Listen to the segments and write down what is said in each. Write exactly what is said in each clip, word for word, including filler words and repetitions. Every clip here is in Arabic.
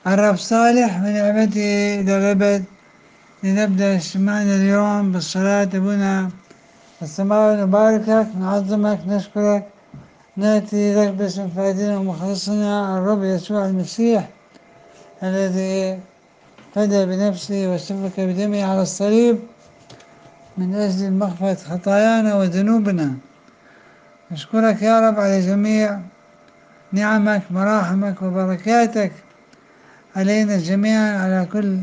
الرب صالح ونعمته إلى الأبد. لنبدأ اجتماعنا اليوم بالصلاة. أبونا السماوي نباركك، نعظمك، نشكرك، نأتي لك باسم فادنا ومخلصنا الرب يسوع المسيح الذي فدى بنفسه وسفك بدمه على الصليب من أجل مغفرة خطايانا وذنوبنا. نشكرك يا رب على جميع نعمك مراحمك وبركاتك علينا جميعا، على كل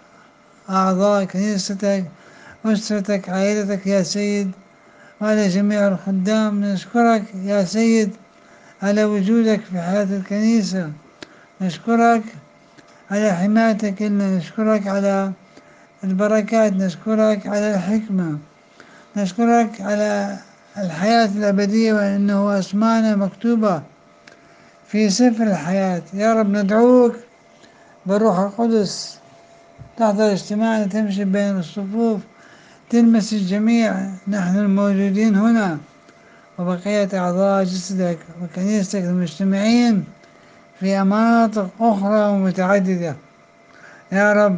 أعضاء كنيستك، أسرتك، عائلتك يا سيد، وعلى جميع الخدام. نشكرك يا سيد على وجودك في حياة الكنيسة. نشكرك على حمايتك لنا، نشكرك على البركات، نشكرك على الحكمة، نشكرك على الحياة الأبدية، وأنه أسمانا مكتوبة في سفر الحياة. يا رب ندعوك بالروح القدس تحضر اجتماعنا، تمشي بين الصفوف، تلمس الجميع، نحن الموجودين هنا وبقية أعضاء جسدك وكنيستك المجتمعين في مناطق أخرى ومتعددة. يا رب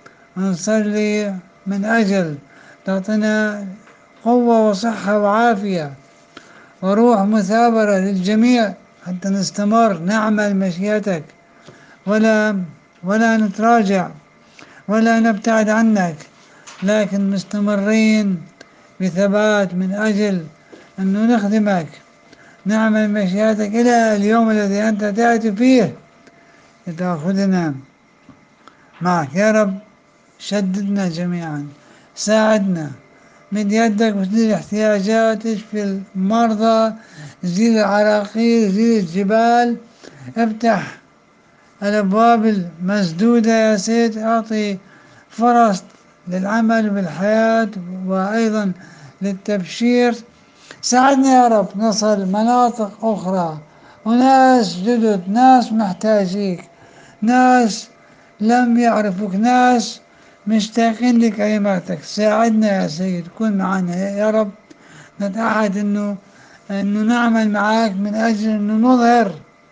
نصلي من أجل تعطينا قوة وصحة وعافية وروح مثابرة للجميع حتى نستمر نعمل مشيئتك، ولا ولا نتراجع ولا نبتعد عنك، لكن مستمرين بثبات من أجل أنه نخدمك، نعمل مشيئتك إلى اليوم الذي أنت تأتي فيه لتأخذنا معك. يا رب شددنا جميعا، ساعدنا، مد يدك وزيل الاحتياجات، اشفي المرضى، زيل العراقيل، زيل الجبال، افتح الأبواب المسدودة يا سيد، أعطي فرص للعمل بالحياة وأيضا للتبشير. ساعدنا يا رب نصل مناطق أخرى، وناس جدد، ناس محتاجيك، ناس لم يعرفوك، ناس مشتاقين لكلماتك. ساعدنا يا سيد، كن معنا يا رب. نتعهد انه انه نعمل معاك من اجل انه نظهر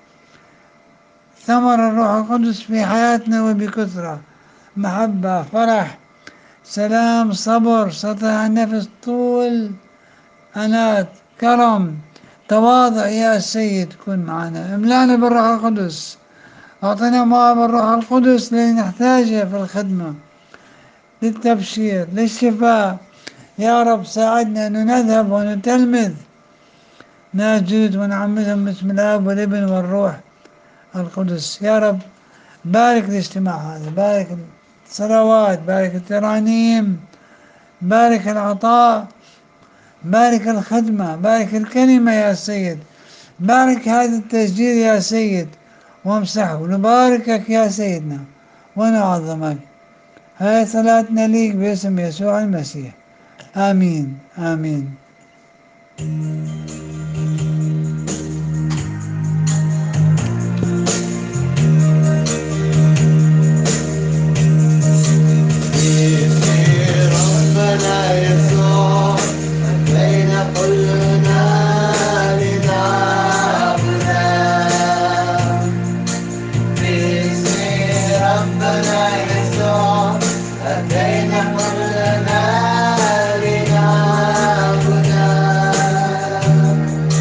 ثمر الروح القدس في حياتنا وبكثرة: محبة، فرح، سلام، صبر، سطع النفس، طول أنات، كرم، تواضع. يا سيد كن معنا، املأنا بالروح القدس، أعطنا ماء بالروح القدس لنحتاجه في الخدمة، للتبشير، للشفاء. يا رب ساعدنا أن نذهب ونتلمذ ناجد ونعمدهم باسم الآب والابن والروح القدس. يا رب بارك الاجتماع هذا، بارك الصلوات، بارك الترانيم، بارك العطاء، بارك الخدمة، بارك الكلمة يا سيد، بارك هذا التسجيل يا سيد وامسحه. نباركك يا سيدنا ونعظمك. هاي صلاتنا ليك باسم يسوع المسيح، آمين آمين. ربنا يسوع بين كلنا لنعبدا، باسم ربنا يسوع بين كلنا لنعبدا.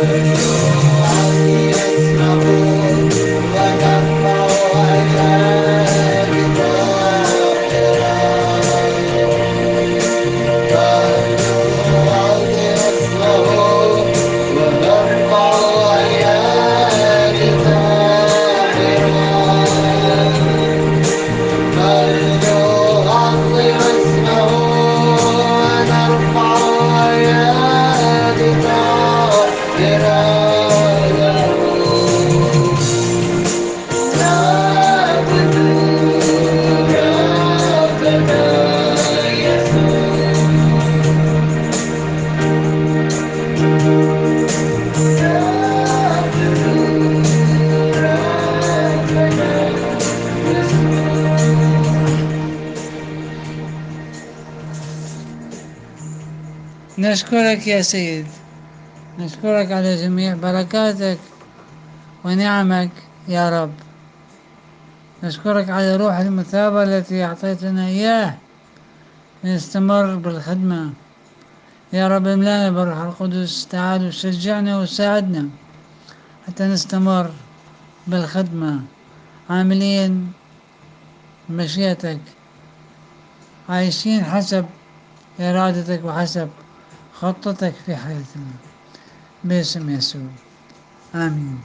نشكرك يا سيد، نشكرك على جميع بركاتك ونعمك يا رب. نشكرك على روح المثابرة التي أعطيتنا إياه لنستمر بالخدمة. يا رب املانا بالروح القدس، تعال وشجعنا وساعدنا حتى نستمر بالخدمة، عاملين مشيئتك، عايشين حسب إرادتك وحسب خطتك في حياتنا، باسم يسوع، آمين.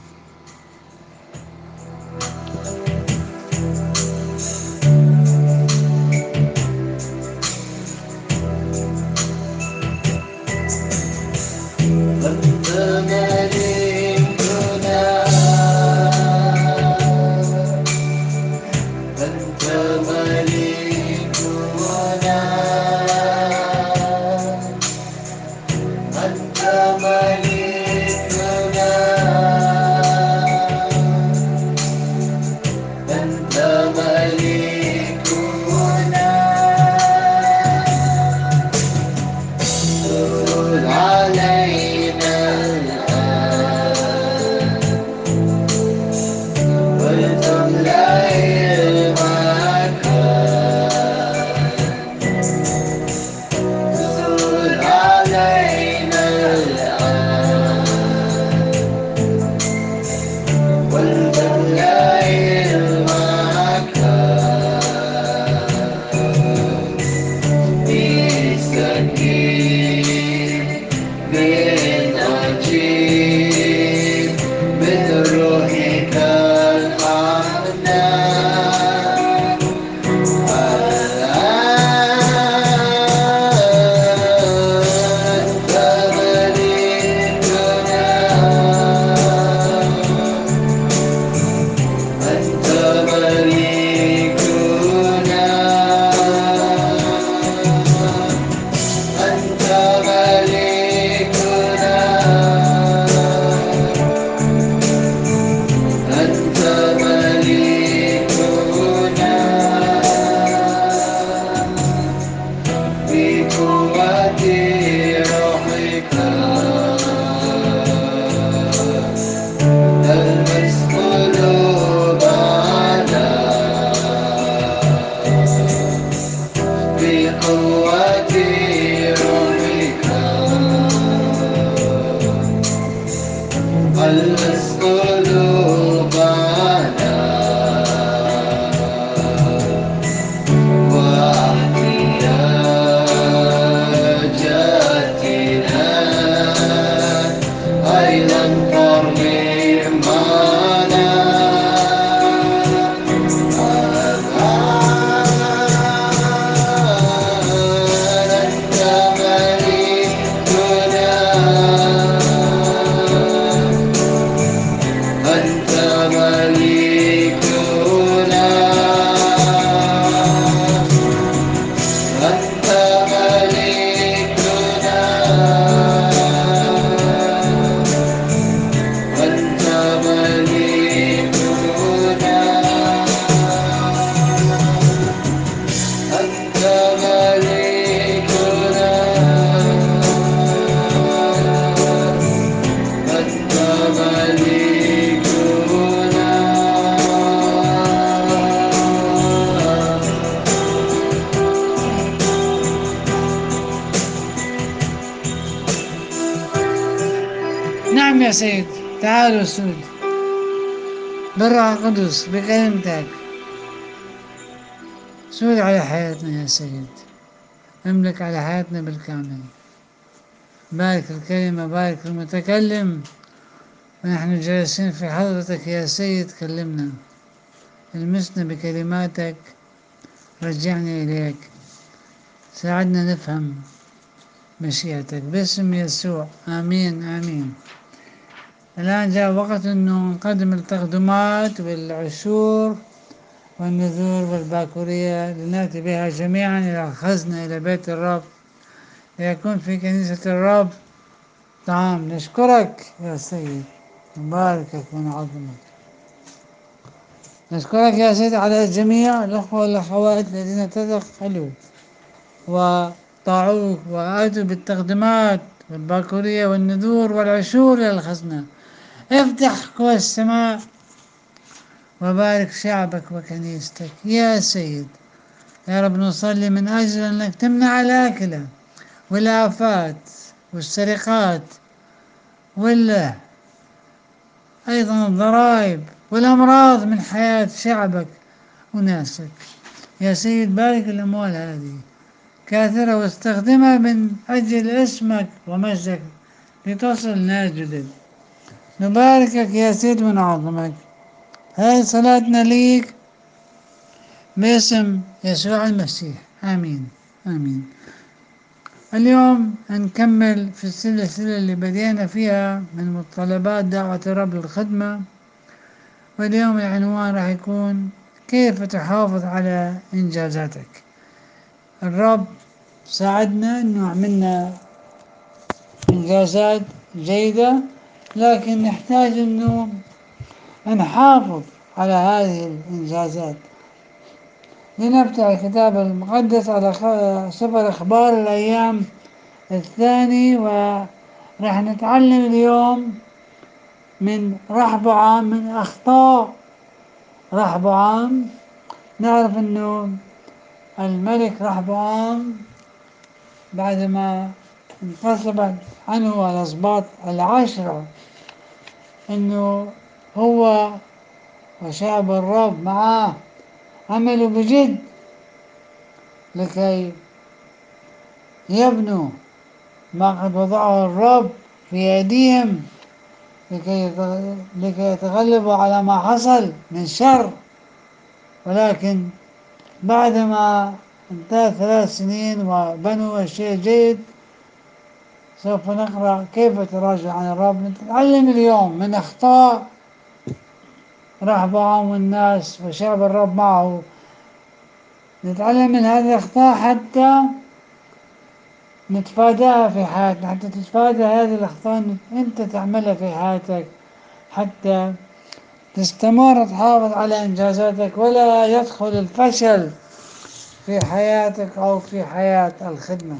أنت ملكنا، أنت ملكنا، أنت ملكنا، أنت ملكنا. سل علينا الآن ولتملأ المكان. سل علينا الآن ولتملأ المكان. بسكين من عجيب من روحك الحنان. أنت ملكنا، أنت ملكنا، أنت ملكنا، أنت ملكنا. بقوة روحك تلمس قلوبنا، بقوة روحك تلمس قلوبنا. واحتياجاتنا أيضا ترمي معنا. أنت ملكنا، أنت ملكنا، أنت ملكنا، نعم يا سيد، تعالوا سود بالروح القدس بكلمتك، سود على حياتنا يا سيد، املك على حياتنا بالكامل. بارك الكلمة، بارك المتكلم، ونحن جالسين في حضرتك يا سيد كلمنا، المسنا بكلماتك، رجعنا إليك، ساعدنا نفهم مشيئتك باسم يسوع، آمين آمين. الآن جاء وقت أنه نقدم التقدمات والعشور والنذور والباكورية لنأتي بها جميعا إلى الخزنة، إلى بيت الرب، ليكون في كنيسة الرب طعام. نشكرك يا سيد، نباركك ونعظمك. نشكرك يا سيد على جميع الأخوة والأخوات الذين تدخلوا وطاعوك وآتوا بالتقدمات والباكورية والنذور والعشور إلى الخزنة. افتح قوى السماء وبارك شعبك وكنيستك يا سيد. يا رب نصلي من أجل أنك تمنع الآكلة والآفات والسرقات وال أيضا الضرائب والأمراض من حياة شعبك وناسك يا سيد. بارك الأموال هذه كاثرة واستخدمها من أجل اسمك ومجدك لتصل ناس جدد. نباركك يا سيد ونعظمك. هذه صلاتنا ليك باسم يسوع المسيح، آمين آمين. اليوم نكمل في السلسلة اللي بدينا فيها من متطلبات دعوة الرب للخدمة، واليوم العنوان راح يكون كيف تحافظ على إنجازاتك. الرب ساعدنا إنه عملنا إنجازات جيدة، لكن نحتاج إنه نحافظ على هذه الإنجازات. لنفتح الكتاب المقدس على سفر أخبار الأيام الثاني، وراح نتعلم اليوم من رحبعام، من أخطاء رحبعام. نعرف أنه الملك رحبعام بعدما انقسمت عنه الأسباط العشرة، أنه هو وشعب الرب معاه عملوا بجد لكي يبنوا ما قد وضعه الرب في أيديهم، لكي لكي يتغلبوا على ما حصل من شر. ولكن بعدما انتهى ثلاث سنين وبنوا شيء جيد، سوف نقرأ كيف تراجع عن الرب. نتعلم اليوم من أخطاء رحبعام والناس وشعب الرب معه، نتعلم من هذه الأخطاء حتى نتفاداها في حياتنا، حتى تتفادى هذه الأخطاء أنت تعملها في حياتك، حتى تستمر تحافظ على إنجازاتك ولا يدخل الفشل في حياتك أو في حياة الخدمة.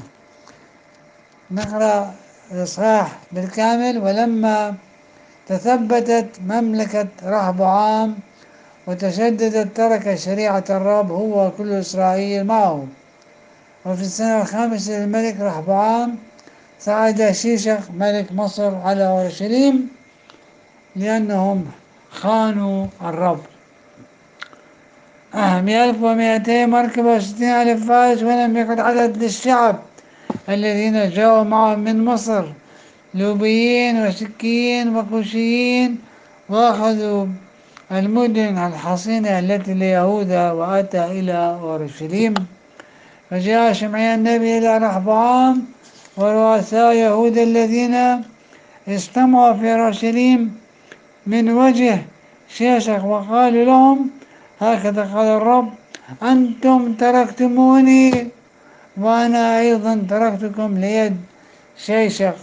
نقرأ الإصحاح بالكامل. ولما تثبتت مملكة رحبعام وتشددت، ترك شريعة الرب هو وكل إسرائيل معه. وفي السنة الخامسة للملك رحبعام صعد شيشخ ملك مصر على أورشليم لأنهم خانوا الرب. بألف ومائتين مركبة وستين ألف فارس، ولم يكن عدد للشعب الذين جاءوا معهم من مصر، لوبيين وسكيين وكوشيين، وأخذوا المدن الحصينة التي ليهوذا، وأتى إلى أورشليم. فجاء شمعي النبي إلى رحبعام ورؤساء يهوذا الذين اجتمعوا في أورشليم من وجه شيشخ، وقالوا لهم: هكذا قال الرب: أنتم تركتموني وأنا أيضا تركتكم ليد شيشخ.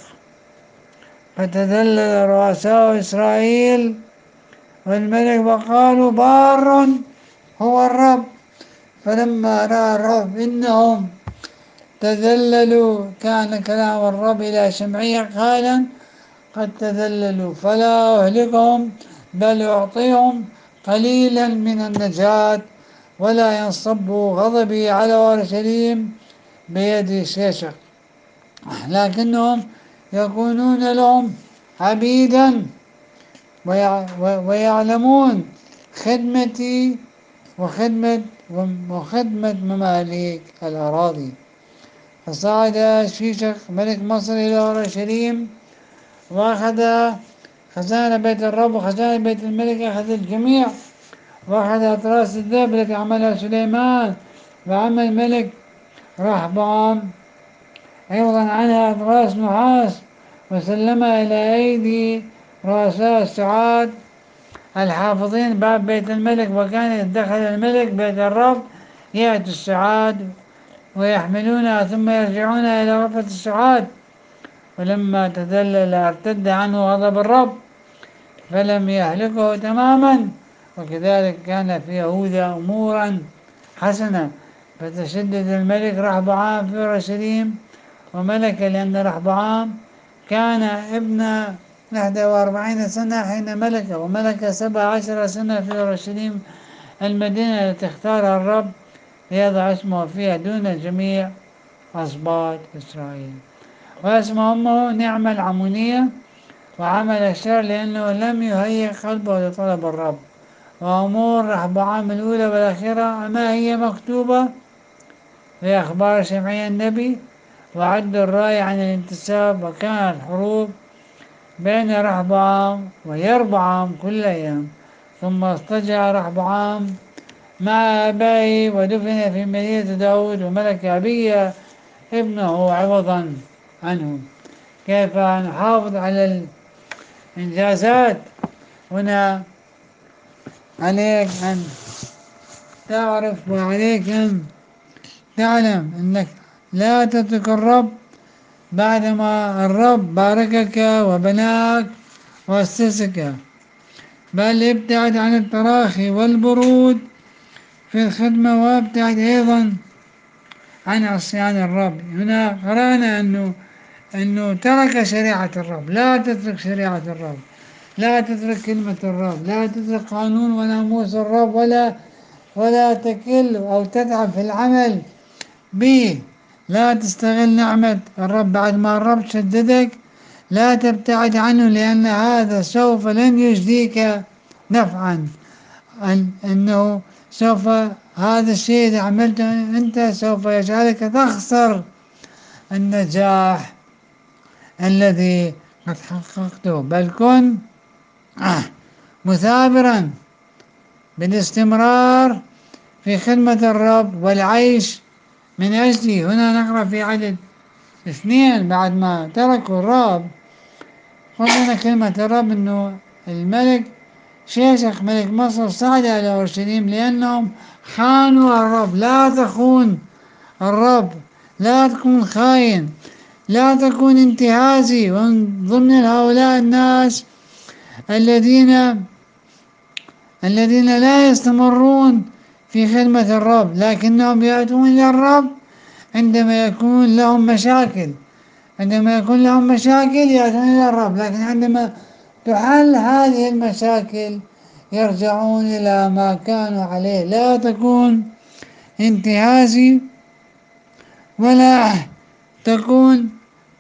فتذلل رؤساء إسرائيل والملك وقالوا: بار هو الرب. فلما رأى الرب إنهم تذللوا، كان كلام الرب إلى شمعي قائلا: قد تذللوا، فلا أهلكهم، بل أعطيهم قليلا من النجاة، ولا ينصب غضبي على أورشليم بيد شيشخ، لكنهم يكونون لهم عبيدا ويعلمون خدمتي وخدمة وخدمة مماليك الأراضي. فصعد شيشق ملك مصر إلى أورشليم وأخذ خزانة بيت الرب وخزانة بيت الملك، أخذ الجميع، وأخذ أطراس الذهب التي عملها سليمان وعمل الملك رحبعام عوضا عنها أطراس نحاس، وسلمها إلى أيدي رؤساء السعاد الحافظين باب بيت الملك. وكان إذ دخل الملك بيت الرب يأتي السعاد ويحملونها ثم يرجعون إلى غرفة السعاد. ولما تدلل ارتد عنه غضب الرب فلم يهلكه تماما. وكذلك كان في يهوذا أمورا حسنة، فتشدد الملك رحبعام في أورشليم وملك، لأن رحبعام كان ابن إحدى وأربعين سنة حين ملك، وملك سبع عشر سنة في أورشليم المدينة التي اختارها الرب ليضع اسمه فيها دون جميع أسباط إسرائيل. واسم أمه نعمة العمونية، وعمل الشر لأنه لم يهيئ قلبه لطلب الرب. وأمور رحبعام الأولى والأخيرة ما هي مكتوبة في أخبار شمعي النبي. وعد الراي عن الانتساب، وكانت حروب بين رحبعام ويربعام كل أيام. ثم اضطجع رحبعام مع آبائه ودفن في مدينة داود، وملك أبيه ابنه عوضا عنه. كيف نحافظ على الإنجازات؟ هنا عليك أن تعرف وعليك أن تعلم أنك لا تترك الرب بعدما الرب باركك وبناك وأسسك، بل ابتعد عن التراخي والبرود في الخدمة، وابتعد أيضا عن عصيان الرب. هنا قرأنا أنه أنه ترك شريعة الرب. لا تترك شريعة الرب، لا تترك كلمة الرب، لا تترك قانون وناموس الرب، ولا ولا تكل أو تتعب في العمل به. لا تستغل نعمة الرب بعد ما الرب شددك، لا تبتعد عنه، لأن هذا سوف لن يجديك نفعا. أن أنه سوف هذا الشيء إذا عملته أنت سوف يجعلك تخسر النجاح الذي قد حققته. بل كن مثابرا بالاستمرار في خدمة الرب والعيش من أجله. هنا نقرأ في عدد اثنين بعد ما تركوا الرب قلنا كلمة الرب أنه الملك شيشق ملك مصر صعد إلى أورشليم لأنهم خانوا الرب. لا تخون الرب، لا تكون خاين، لا تكون انتهازي. ومن ضمن هؤلاء الناس الذين الذين لا يستمرون في خدمة الرب، لكنهم يأتون إلى الرب عندما يكون لهم مشاكل. عندما يكون لهم مشاكل يأتون إلى الرب، لكن عندما تحل هذه المشاكل يرجعون إلى ما كانوا عليه. لا تكون انتهازي، ولا تكون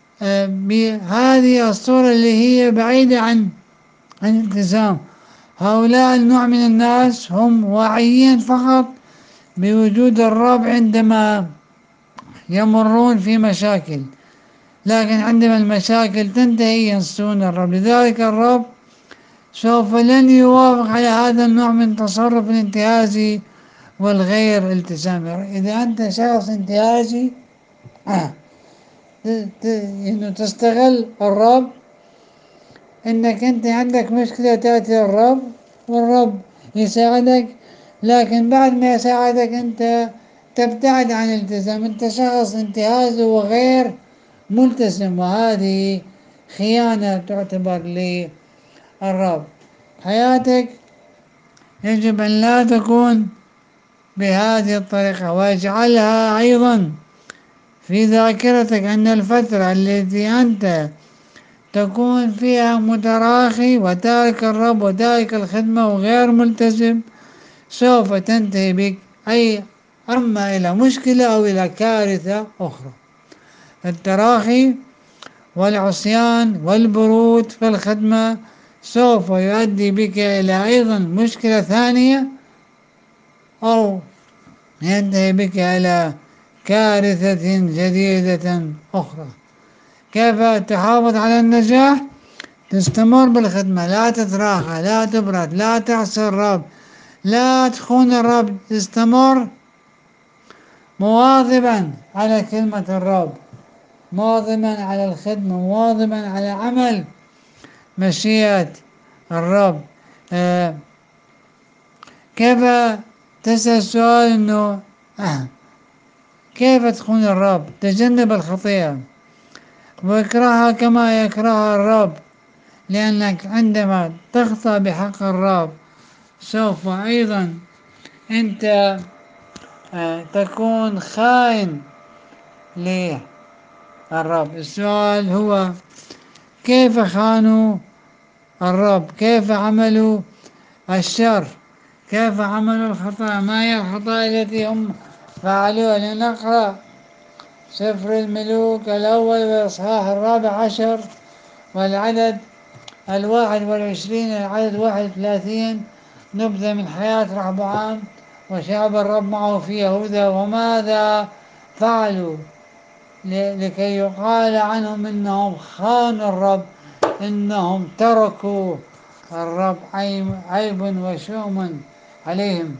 بهذه الصورة اللي هي بعيدة عن عن الالتزام. هؤلاء النوع من الناس هم واعيين فقط بوجود الرب عندما يمرون في مشاكل، لكن عندما المشاكل تنتهي ينسون الرب. لذلك الرب سوف لن يوافق على هذا النوع من التصرف الانتهازي والغير التزامي. إذا أنت شخص انتهازي إنه تستغل الرب، إنك أنت عندك مشكلة تأتي الرب والرب يساعدك، لكن بعد ما يساعدك أنت تبتعد عن الالتزام. أنت شخص انتهازي وغير ملتزم، وهذه خيانة تعتبر للرب. حياتك يجب أن لا تكون بهذه الطريقة، واجعلها أيضا في ذاكرتك أن الفترة التي أنت تكون فيها متراخي وتارك الرب وتارك الخدمة وغير ملتزم سوف تنتهي بك أي أما إلى مشكلة أو إلى كارثة أخرى. التراخي والعصيان والبرود في الخدمة سوف يؤدي بك إلى أيضا مشكلة ثانية، أو ينتهي بك إلى كارثة جديدة أخرى. كيف تحافظ على النجاح؟ تستمر بالخدمة، لا تتراخى، لا تبرد، لا تعصي الرب، لا تخون الرب، تستمر مواظبا على كلمة الرب، مواظبا على الخدمة، مواظبا على عمل مشيئة الرب. آه كيف تسأل سؤال انه آه كيف تخون الرب؟ تجنب الخطيئة واكرهها كما يكرهها الرب، لأنك عندما تخطأ بحق الرب سوف أيضا أنت آه تكون خائن للرب. السؤال هو كيف خانوا الرب؟ كيف عملوا الشر؟ كيف عملوا الخطأ؟ ما هي الخطأ التي هم فعلوها؟ لنقرأ سفر الملوك الأول والإصحاح الرابع عشر والعدد الواحد والعشرين إلى العدد واحد وثلاثين. نبذة من حياة رحبعام وشعب الرب معه في يهوذا، وماذا فعلوا لكي يقال عنهم إنهم خانوا الرب، إنهم تركوا الرب عيب وشؤم عليهم.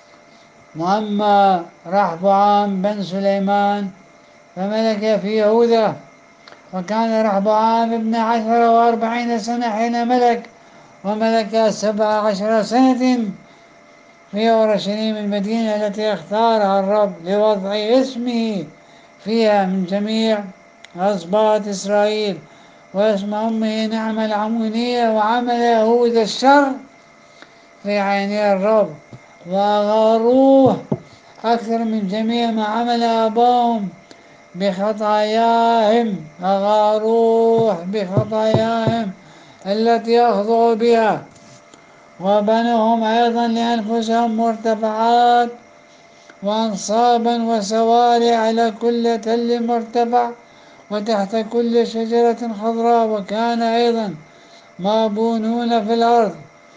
وأما رحبعام بن سليمان فملك في يهوذا، وكان رحبعام ابن عشر وأربعين سنة حين ملك، وملك سبع عشر سنة في أورشليم المدينة التي اختارها الرب لوضع اسمه فيها من جميع أسباط إسرائيل. واسم أمه نعمة العمونية. وعمل يهوذا الشر في عيني الرب وغاروه أكثر من جميع ما عمل آباهم بخطاياهم، أغاروه بخطاياهم التي أخضعوا بها، وبنوهم أيضا لأنفسهم مرتفعات وأنصابا وسواري على كل تل مرتفع وتحت كل شجرة خضراء، وكان أيضا مابونون في الأرض،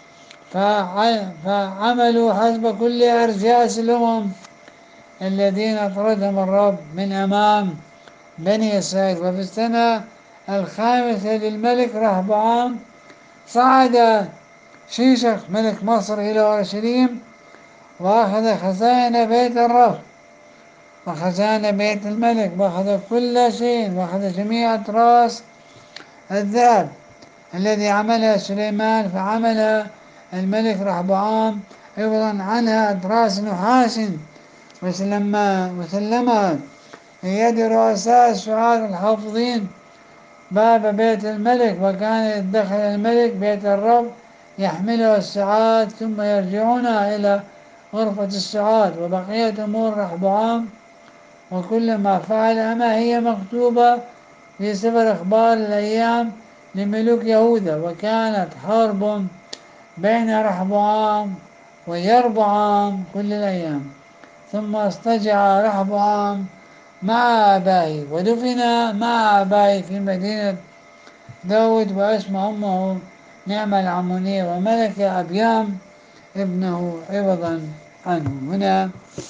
فعملوا حسب كل أرجاس الأمم الذين أطردهم الرب من أمام بني إسرائيل. وفي السنة الخامسة للملك رهبعام صعد شيشخ ملك مصر إلى أورشليم، وأخذ خزائن بيت الرب وخزائن بيت الملك، وأخذ كل شيء، وأخذ جميع أطراس الذهب الذي عملها سليمان، فعمل الملك رهبعام عوضا عنها أطراس نحاس وسلمها وسلمها يد رؤساء السعاة الحافظين باب بيت الملك. وكان إذ دخل الملك بيت الرب يحمله السعاة ثم يرجعون إلى غرفة السعاة. وبقية أمور رحبعام وكل ما فعل أما هي مكتوبة في سفر أخبار الأيام لملوك يهوذا. وكانت حرب بين رحبعام ويربعام كل الأيام. ثم اضطجع رحبعام مع آبائه ودفن مع آبائه في مدينة داود، واسم أمه نعمة العمونية، وملك أبيام ابنه عوضا عنه. هنا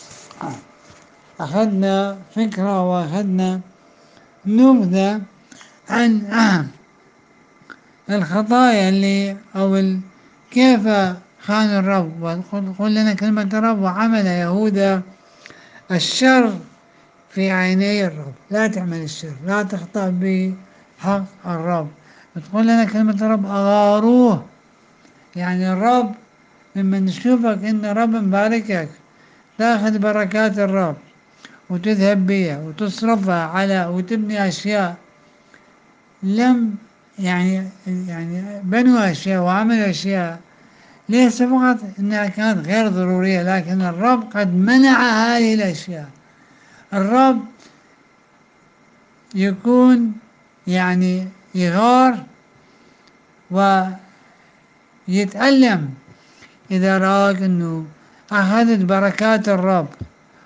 أخذنا فكرة وأخذنا نبذة عن الخطايا اللي أو ال... كيف خان الرب. وقل لنا كلمة الرب وعمل يهوذا الشر في عيني الرب. لا تعمل الشر، لا تخطأ بحق الرب. بتقول لنا كلمة الرب أغاروه، يعني الرب لما نشوفك إن الرب مباركك تاخذ بركات الرب وتذهب بها وتصرفها على وتبني أشياء لم يعني يعني بنوا أشياء وعملوا أشياء ليس فقط إنها كانت غير ضرورية، لكن الرب قد منع هذه الأشياء. الرب يكون يعني يغار ويتألم إذا رأك أنه أخذت بركات الرب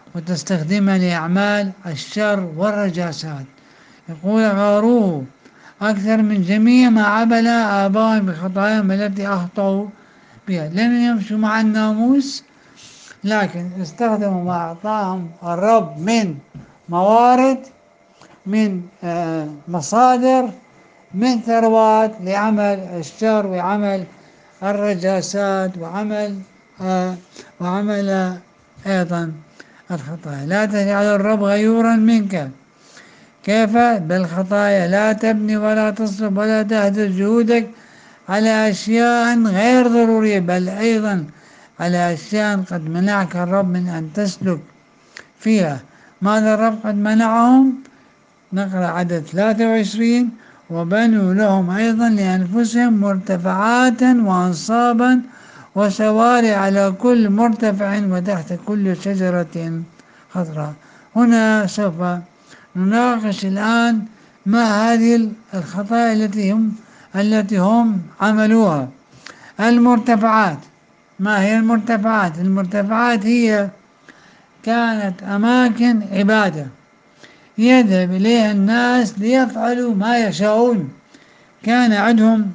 وتستخدمها لأعمال الشر والرجاسات. يقول غاروه أكثر من جميع ما عمل آبائهم بخطاياهم التي أخطأوا بها. لم يمشوا مع الناموس، لكن استخدموا ما أعطاهم الرب من موارد، من آه، مصادر، من ثروات، لعمل الشر وعمل الرجاسات وعمل آه وعمل أيضا الخطايا. لا تجعل الرب غيورا منك. كيف؟ بالخطايا لا تبني ولا تصرف ولا تهدر جهودك على أشياء غير ضرورية، بل أيضا على أشياء قد منعك الرب من أن تسلك فيها. ماذا الرب قد منعهم؟ نقرأ عدد ثلاثة وعشرين: وبنوا لهم أيضا لأنفسهم مرتفعات وأنصابا وسواري على كل مرتفع وتحت كل شجرة خضراء. هنا سوف نناقش الآن ما هذه الخطايا التي هم التي هم عملوها. المرتفعات. ما هي المرتفعات؟ المرتفعات هي كانت أماكن عبادة يذهب إليها الناس ليفعلوا ما يشاءون. كان عندهم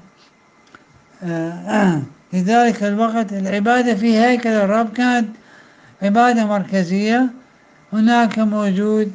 في ذلك الوقت العبادة في هيكل الرب كانت عبادة مركزية. هناك موجود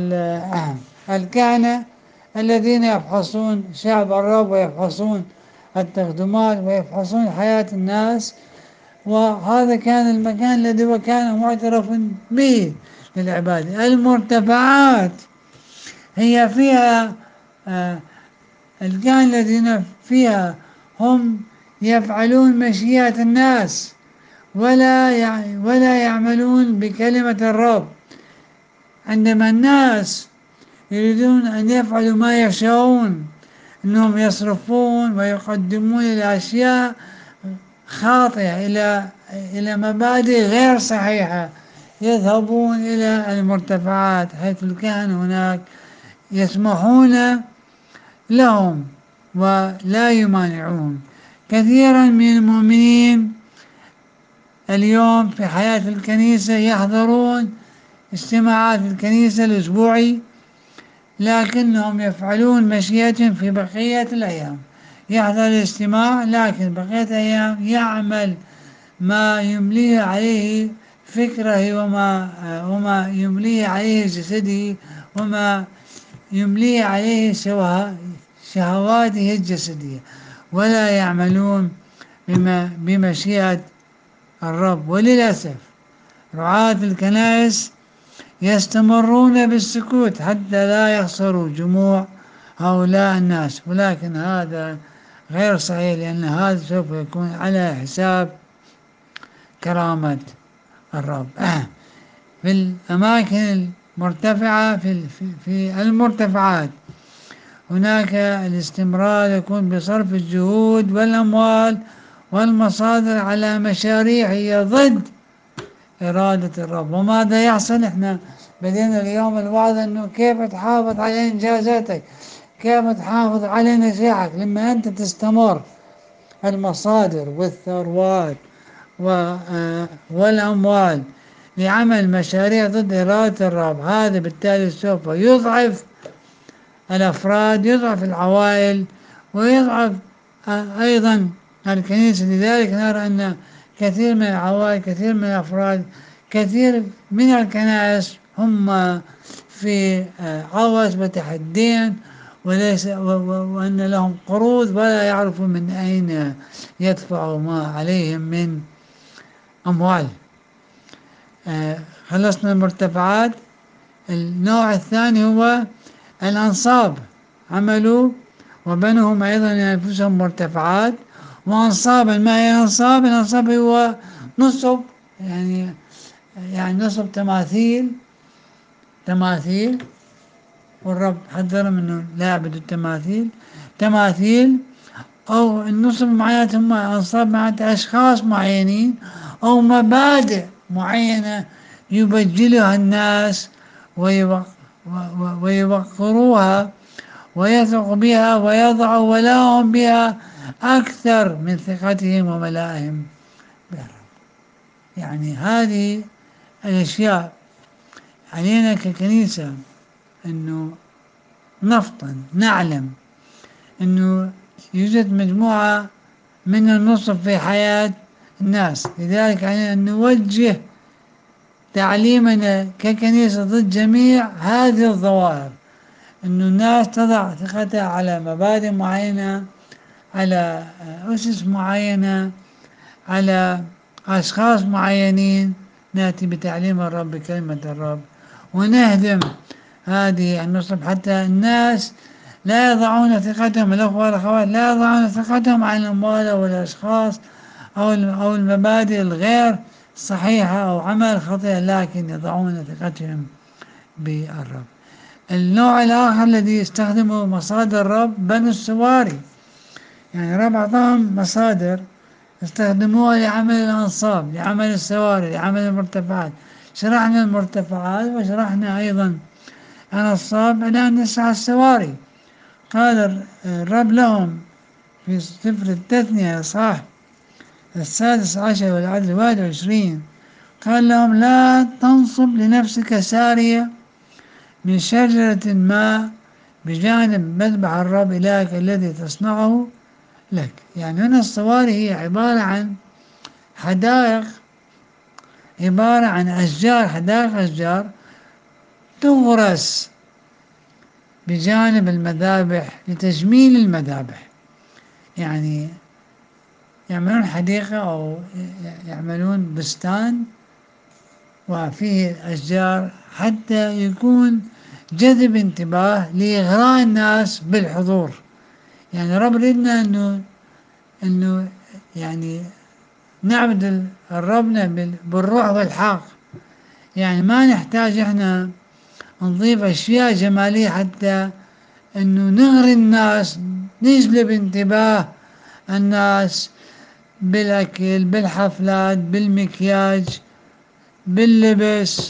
الكهنة الذين يفحصون شعب الرب ويفحصون التقدمات ويفحصون حياة الناس، وهذا كان المكان الذي كان معترف به للعبادة. المرتفعات هي فيها آه الكهنة الذين فيها هم يفعلون مشيئة الناس ولا ولا يعملون بكلمة الرب. عندما الناس يريدون أن يفعلوا ما يشاءون، أنهم يصرفون ويقدمون إلى أشياء خاطئة، إلى إلى مبادئ غير صحيحة، يذهبون إلى المرتفعات حيث الكهنة هناك يسمحون لهم ولا يمانعون. كثيرا من المؤمنين اليوم في حياة الكنيسة يحضرون اجتماعات الكنيسة الأسبوعي، لكنهم يفعلون مشيئة في بقية الأيام. يحضر الاجتماع لكن بقية الأيام يعمل ما يمليه عليه فكره وما وما يمليه عليه جسده وما يمليه عليه شهواته الجسدية، ولا يعملون بما بمشيئة الرب. وللأسف رعاة الكنائس يستمرون بالسكوت حتى لا يخسروا جموع هؤلاء الناس، ولكن هذا غير صحيح، لأن هذا سوف يكون على حساب كرامة الرب. في الأماكن المرتفعة في في المرتفعات هناك الاستمرار يكون بصرف الجهود والأموال والمصادر على مشاريع هي ضد إرادة الرب. وماذا يحصل؟ إحنا بدينا اليوم الوعظ أنه كيف تحافظ على إنجازاتك، كيف تحافظ على نجاحك. لما أنت تستمر المصادر والثروات والأموال لعمل مشاريع ضد إرادة الرب، هذا بالتالي سوف يضعف الأفراد، يضعف العوائل، ويضعف أيضا الكنيسة. لذلك نرى أن كثير من العوائل، كثير من الأفراد، كثير من الكنائس هم في عوز وتحدين، وليس وأن لهم قروض ولا يعرفوا من أين يدفعوا ما عليهم من أموال. خلصنا المرتفعات. النوع الثاني هو الأنصاب. عملوا وبنوهم أيضا لأنفسهم مرتفعات وأنصابا. ما هي الأنصاب؟ الأنصاب هو نصب، يعني يعني نصب تماثيل تماثيل والرب حذرهم أنه لا يعبدوا التماثيل. تماثيل أو النصب معناته هم أنصاب معناته أشخاص معينين أو مبادئ معينة يبجلها الناس ويوقروها ويثق بها ويضعوا ولاهم بها أكثر من ثقتهم وملائهم بالرب. يعني هذه الأشياء علينا ككنيسة أنه نفطن نعلم أنه يوجد مجموعة من النصب في حياة الناس، لذلك علينا أن نوجه تعليمنا ككنيسة ضد جميع هذه الظواهر، أن الناس تضع ثقتها على مبادئ معينة، على أسس معينة، على أشخاص معينين. نأتي بتعليم الرب بكلمة الرب ونهدم هذه النصب، حتى الناس لا يضعون ثقتهم، الأخوة والأخوات لا يضعون ثقتهم على الأموال أو الأشخاص أو أو المبادئ الغير صحيحة أو عمل خطيئة، لكن يضعون ثقتهم بالرب. النوع الآخر الذي يستخدمه مصادر الرب بنو السواري، يعني الرب أعطاهم مصادر استخدموها لعمل الأنصاب، لعمل السواري، لعمل المرتفعات. شرحنا المرتفعات وشرحنا أيضا الأنصاب إلى أن نسعى السواري. قال الرب لهم في سفر التثنية صح السادس عشر والعدد واحد وعشرين، قال لهم: لا تنصب لنفسك سارية من شجرة ما بجانب مذبح الرب إلهك الذي تصنعه لك. يعني هنا الصواري هي عبارة عن حدائق، عبارة عن أشجار، حدائق أشجار تغرس بجانب المذابح لتجميل المذابح. يعني يعملون حديقة أو يعملون بستان وفيه أشجار حتى يكون جذب انتباه لإغراء الناس بالحضور. يعني رب ردنا أنه أنه يعني نعبد الربنا بالروح والحق، يعني ما نحتاج احنا نضيف أشياء جمالية حتى أنه نغري الناس، نجلب انتباه الناس بالأكل، بالحفلات، بالمكياج، باللبس،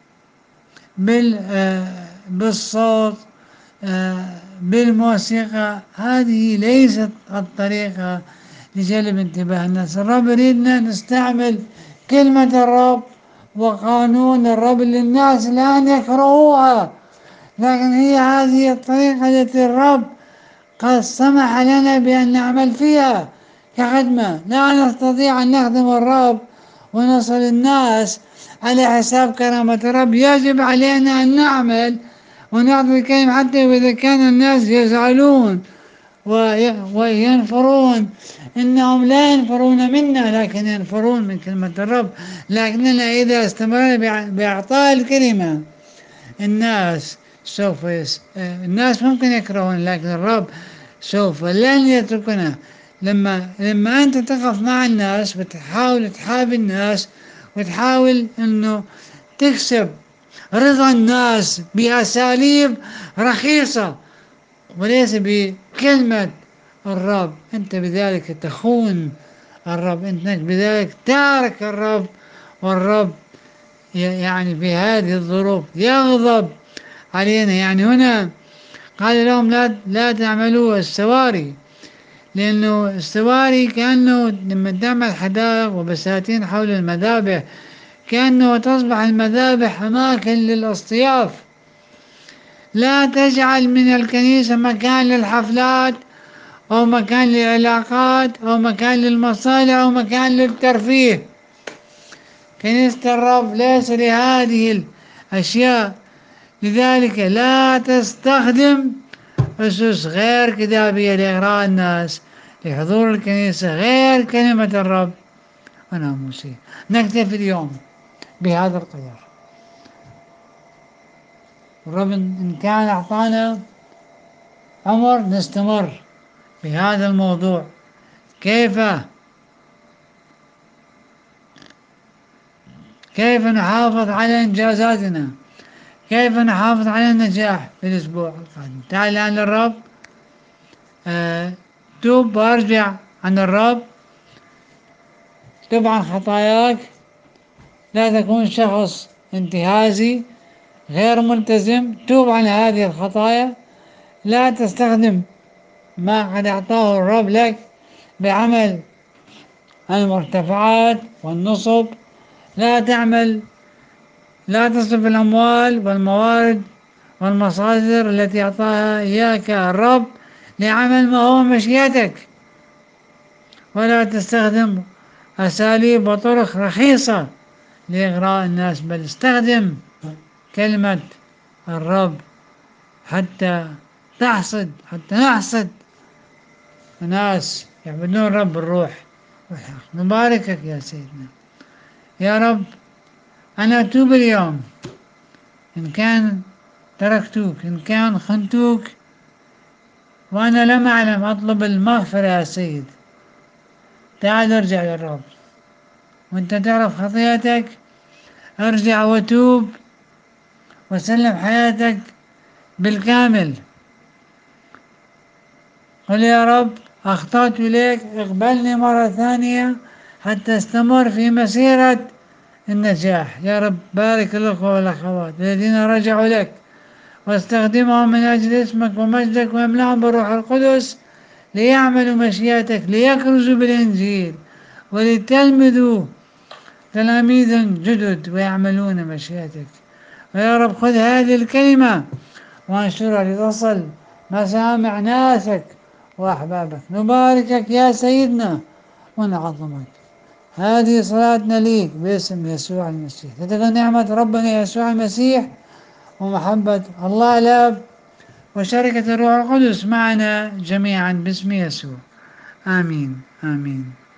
بال آه بالصوت، آه بالموسيقى. هذه ليست الطريقة لجلب انتباه الناس. الرب يريدنا نستعمل كلمة الرب وقانون الرب للناس الآن يكرهوها، لكن هي هذه الطريقة التي الرب قد سمح لنا بأن نعمل فيها كخدمة. لا نستطيع أن نخدم الرب ونصل الناس على حساب كرامة الرب. يجب علينا أن نعمل ونعطي الكلمة حتى إذا كان الناس يزعلون وينفرون، إنهم لا ينفرون منا لكن ينفرون من كلمة الرب. لكننا إذا استمرنا بإعطاء الكلمة الناس سوف يس... الناس ممكن يكرهون، لكن الرب سوف لن يتركنا. لما لما أنت تقف مع الناس وتحاول تحابي الناس وتحاول أنه تكسب رضا الناس بأساليب رخيصة وليس بكلمة الرب، أنت بذلك تخون الرب، أنت بذلك تارك الرب. والرب يعني في هذه الظروف يغضب علينا. يعني هنا قال لهم لا لا تعملوا السواري، لأنه السواري كأنه لما تعمل حدائق وبساتين حول المذابح كأنه تصبح المذابح أماكن للاصطياف. لا تجعل من الكنيسة مكان للحفلات أو مكان للعلاقات أو مكان للمصالح أو مكان للترفيه. كنيسة الرب ليس لهذه الأشياء، لذلك لا تستخدم أسس غير كتابية لإغراء الناس لحضور الكنيسة غير كلمة الرب وناموسه. نكتفي اليوم بهذا القدر. الرب إن كان أعطانا عمر نستمر بهذا الموضوع، كيف كيف نحافظ على إنجازاتنا، كيف نحافظ على النجاح في الأسبوع القادم. تعال الآن للرب، آه توب وارجع عن الرب، تب عن خطاياك، لا تكون شخص انتهازي غير ملتزم. توب عن هذه الخطايا، لا تستخدم ما قد أعطاه الرب لك بعمل المرتفعات والنصب. لا تعمل لا تصرف الأموال والموارد والمصادر التي أعطاها إياك الرب لعمل ما هو مشيئتك، ولا تستخدم أساليب وطرق رخيصة لإغراء الناس، بل استخدم كلمة الرب حتى تحصد حتى نحصد ناس يعبدون رب الروح والحق. نباركك يا سيدنا يا رب. أنا أتوب اليوم إن كان تركتوك، إن كان خنتوك، وأنا لم أعلم، أطلب المغفرة يا سيد. تعال ارجع للرب، وأنت تعرف خطيئتك، ارجع وتوب وسلم حياتك بالكامل. قل يا رب أخطأت إليك، اقبلني مرة ثانية حتى استمر في مسيرة النجاح. يا رب بارك الأخوة والأخوات الذين رجعوا لك، واستخدمهم من أجل اسمك ومجدك، واملأهم بالروح القدس ليعملوا مشيئتك، ليكرزوا بالإنجيل، وليتلمذوا تلاميذا جدد ويعملون مشيئتك. ويا رب خذ هذه الكلمة وانشرها لتصل مسامع ناسك وأحبابك. نباركك يا سيدنا ونعظمك. هذه صلاتنا ليك باسم يسوع المسيح. تتقن نعمة ربنا يسوع المسيح ومحبة الله الآب وشركة الروح القدس معنا جميعا باسم يسوع. آمين آمين.